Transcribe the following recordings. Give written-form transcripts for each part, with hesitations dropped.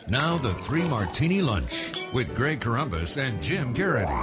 Now the Three Martini Lunch with Greg Corombos and Jim Garrity.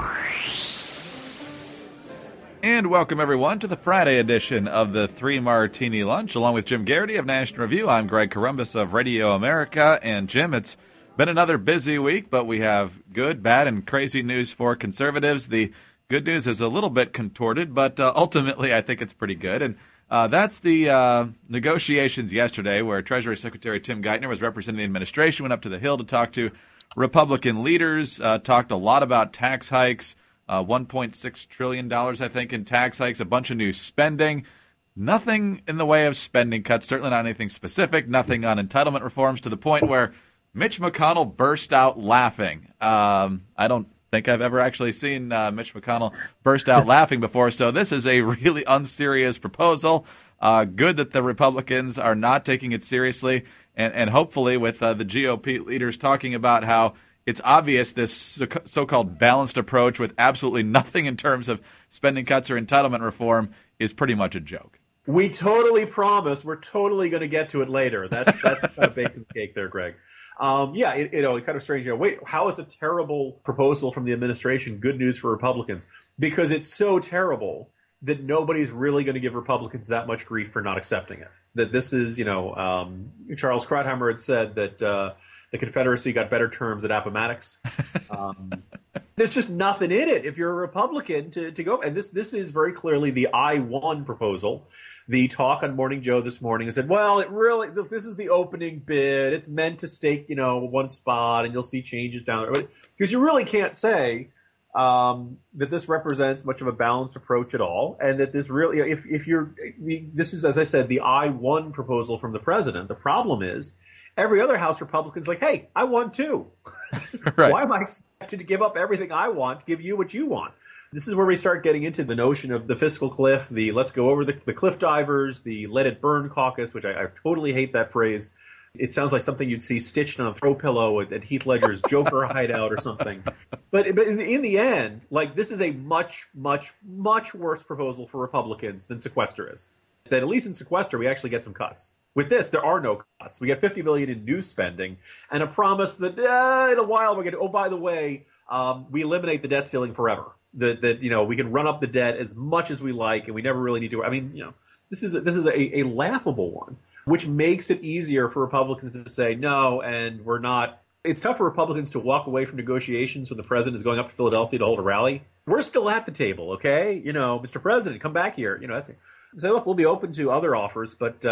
And welcome, everyone, to the Friday edition of the Three Martini Lunch. Along with Jim Garrity of National Review, I'm Greg Corombos of Radio America. And, Jim, it's been another busy week, but we have good, bad, and crazy news for conservatives. The good news is a little bit contorted, but ultimately I think it's pretty good. And that's the negotiations yesterday where Treasury Secretary Tim Geithner was representing the administration, went up to the Hill to talk to Republican leaders, talked a lot about tax hikes, $1.6 trillion, I think, in tax hikes, a bunch of new spending. Nothing in the way of spending cuts, certainly not anything specific, nothing on entitlement reforms, to the point where Mitch McConnell burst out laughing. I don't think I've ever actually seen Mitch McConnell burst out laughing before, so this is a really unserious proposal. Good that the Republicans are not taking it seriously, and hopefully with the GOP leaders talking about how it's obvious this so-called balanced approach with absolutely nothing in terms of spending cuts or entitlement reform is pretty much a joke. We totally promise we're totally going to get to it later. That's kind of bacon cake there, Greg. It's kind of strange. Wait, how is a terrible proposal from the administration good news for Republicans? Because it's so terrible that nobody's really going to give Republicans that much grief for not accepting it. That this is, Charles Krauthammer had said that the Confederacy got better terms at Appomattox. There's just nothing in it if you're a Republican to go. And this is very clearly the I-1 proposal. The talk on Morning Joe this morning said, well, this is the opening bid. It's meant to stake, one spot, and you'll see changes down there. Because you really can't say that this represents much of a balanced approach at all, and that this really, this is, as I said, the I-1 proposal from the president. The problem is every other House Republican's like, hey, I want too. Right. Why am I expected to give up everything I want to give you what you want? This is where we start getting into the notion of the fiscal cliff, the let's go over the cliff divers, the let it burn caucus, which I totally hate that phrase. It sounds like something you'd see stitched on a throw pillow at Heath Ledger's Joker hideout or something. But in the end, this is a much, much, much worse proposal for Republicans than sequester is. That at least in sequester, we actually get some cuts. With this, there are no cuts. We get $50 billion in new spending and a promise that in a while we're going to, oh, by the way, we eliminate the debt ceiling forever. That we can run up the debt as much as we like, and we never really need to. I mean, this is a laughable one, which makes it easier for Republicans to say no, and we're not. It's tough for Republicans to walk away from negotiations when the president is going up to Philadelphia to hold a rally. We're still at the table, okay? Mr. President, come back here. So look, we'll be open to other offers, but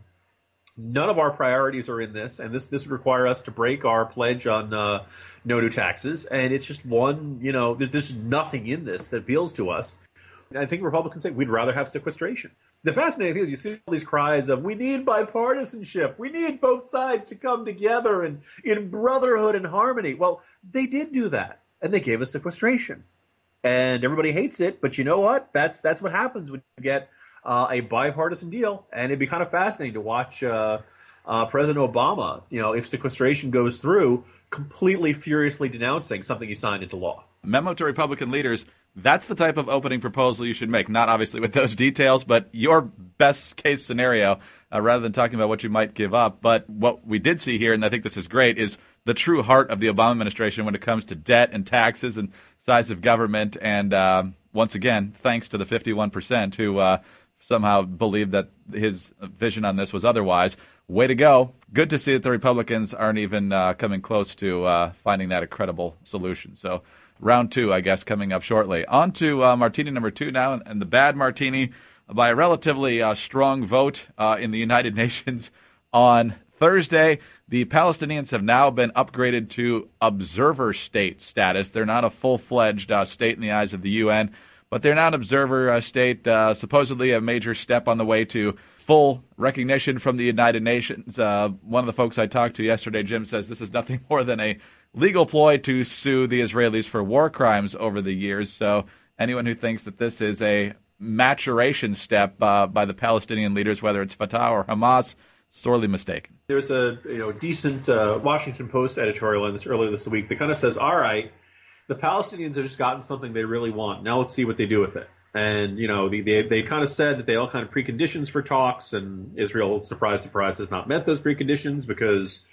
none of our priorities are in this, and this would require us to break our pledge on no new taxes. And it's just one, there's nothing in this that appeals to us. And I think Republicans say we'd rather have sequestration. The fascinating thing is you see all these cries of we need bipartisanship. We need both sides to come together and in brotherhood and harmony. Well, they did do that, and they gave us sequestration. And everybody hates it, but you know what? That's what happens when you get a bipartisan deal. And it'd be kind of fascinating to watch President Obama, if sequestration goes through, completely furiously denouncing something he signed into law. Memo to Republican leaders, that's the type of opening proposal you should make. Not obviously with those details, but your best case scenario, rather than talking about what you might give up. But what we did see here, and I think this is great, is the true heart of the Obama administration when it comes to debt and taxes and size of government. And once again, thanks to the 51% who somehow believed that his vision on this was otherwise. Way to go. Good to see that the Republicans aren't even coming close to finding that a credible solution. So round two, I guess, coming up shortly. On to martini number two now, and the bad martini by a relatively strong vote in the United Nations on Thursday. The Palestinians have now been upgraded to observer state status. They're not a full-fledged state in the eyes of the UN, but they're now an observer state, supposedly a major step on the way to full recognition from the United Nations. One of the folks I talked to yesterday, Jim, says this is nothing more than a legal ploy to sue the Israelis for war crimes over the years. So anyone who thinks that this is a maturation step by the Palestinian leaders, whether it's Fatah or Hamas, sorely mistaken. There's a decent Washington Post editorial in this earlier this week that kind of says, all right, the Palestinians have just gotten something they really want. Now let's see what they do with it. And, they kind of said that they all kind of preconditions for talks, and Israel, surprise, surprise, has not met those preconditions because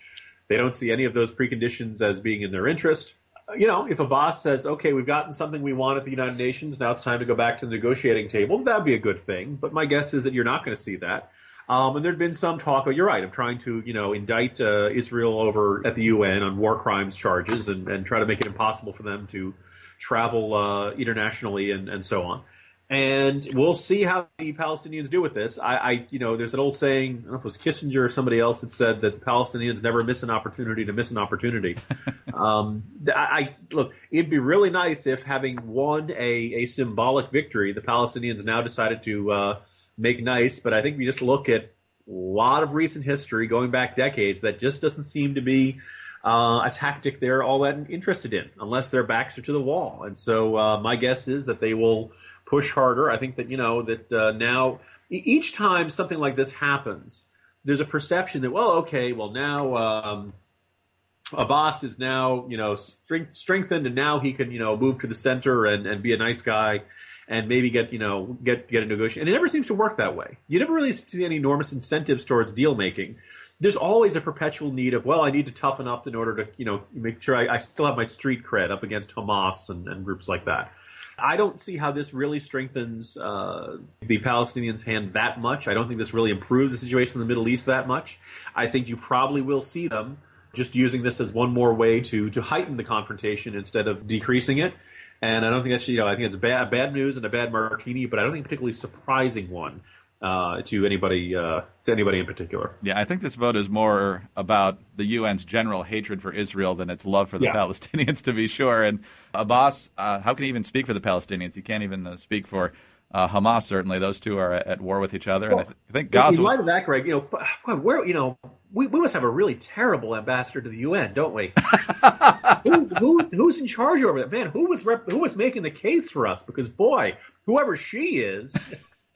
They don't see any of those preconditions as being in their interest. If Abbas says, okay, we've gotten something we want at the United Nations, now it's time to go back to the negotiating table, that'd be a good thing. But my guess is that you're not going to see that. And there'd been some talk, you're right, of trying to, indict Israel over at the UN on war crimes charges and try to make it impossible for them to travel internationally and so on. And we'll see how the Palestinians do with this. There's an old saying, I don't know if it was Kissinger or somebody else that said that the Palestinians never miss an opportunity to miss an opportunity. Look, it'd be really nice if, having won a symbolic victory, the Palestinians now decided to make nice. But I think we just look at a lot of recent history going back decades that just doesn't seem to be a tactic they're all that interested in, unless their backs are to the wall. And so my guess is that they will push harder. I think that, now each time something like this happens, there's a perception that, now Abbas is now, strengthened, and now he can, move to the center and be a nice guy and maybe get a negotiation. And it never seems to work that way. You never really see any enormous incentives towards deal making. There's always a perpetual need of, I need to toughen up in order to, make sure I still have my street cred up against Hamas and groups like that. I don't see how this really strengthens the Palestinians' hand that much. I don't think this really improves the situation in the Middle East that much. I think you probably will see them just using this as one more way to heighten the confrontation instead of decreasing it. And I don't think that's, I think it's bad news and a bad martini, but I don't think a particularly surprising one to anybody in particular. Yeah, I think this vote is more about the UN's general hatred for Israel than its love for the Palestinians, to be sure. And Abbas, how can he even speak for the Palestinians? He can't even speak for Hamas. Certainly, those two are at war with each other. Well, and I think Gaza. In light of that, Greg, we must have a really terrible ambassador to the UN, don't we? Who's in charge over that? Man, who was making the case for us? Because boy, whoever she is.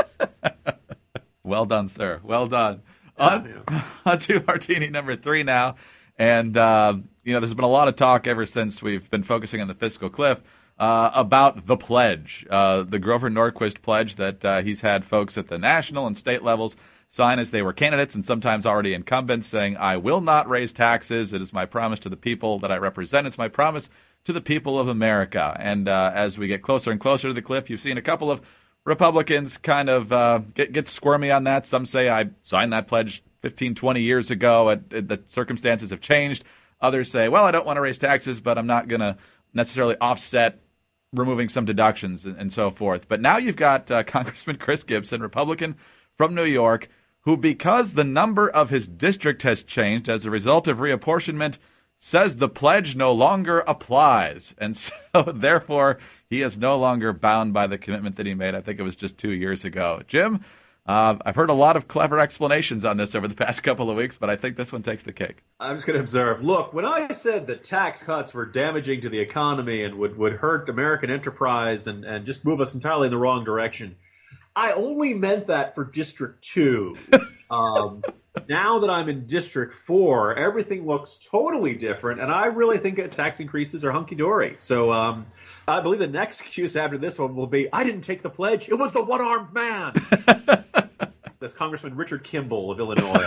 Well done, sir. Well done. On to Martini number 3 now. And, there's been a lot of talk ever since we've been focusing on the fiscal cliff about the pledge, the Grover Norquist pledge that he's had folks at the national and state levels sign as they were candidates and sometimes already incumbents, saying, I will not raise taxes. It is my promise to the people that I represent. It's my promise to the people of America. And as we get closer and closer to the cliff, you've seen a couple of Republicans kind of get squirmy on that. Some say I signed that pledge 15, 20 years ago. The circumstances have changed. Others say, well, I don't want to raise taxes, but I'm not going to necessarily offset removing some deductions and so forth. But now you've got Congressman Chris Gibson, Republican from New York, who, because the number of his district has changed as a result of reapportionment, says the pledge no longer applies. And so, therefore, he is no longer bound by the commitment that he made. I think it was just 2 years ago. Jim, I've heard a lot of clever explanations on this over the past couple of weeks, but I think this one takes the cake. I'm just going to observe. Look, when I said that tax cuts were damaging to the economy and would hurt American enterprise and just move us entirely in the wrong direction, I only meant that for District 2. Now that I'm in District 4, everything looks totally different, and I really think that tax increases are hunky-dory. So I believe the next excuse after this one will be, I didn't take the pledge, it was the one-armed man. That's Congressman Richard Kimball of Illinois.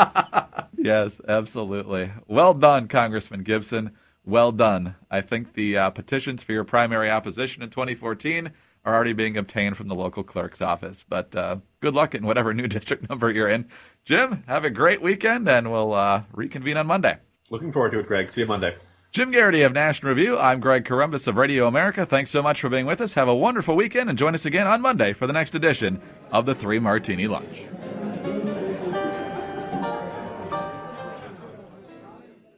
Yes, absolutely. Well done, Congressman Gibson. Well done. I think the petitions for your primary opposition in 2014 are already being obtained from the local clerk's office. But good luck in whatever new district number you're in. Jim, have a great weekend, and we'll reconvene on Monday. Looking forward to it, Greg. See you Monday. Jim Garrity of National Review. I'm Greg Corombos of Radio America. Thanks so much for being with us. Have a wonderful weekend, and join us again on Monday for the next edition of the 3 Martini Lunch.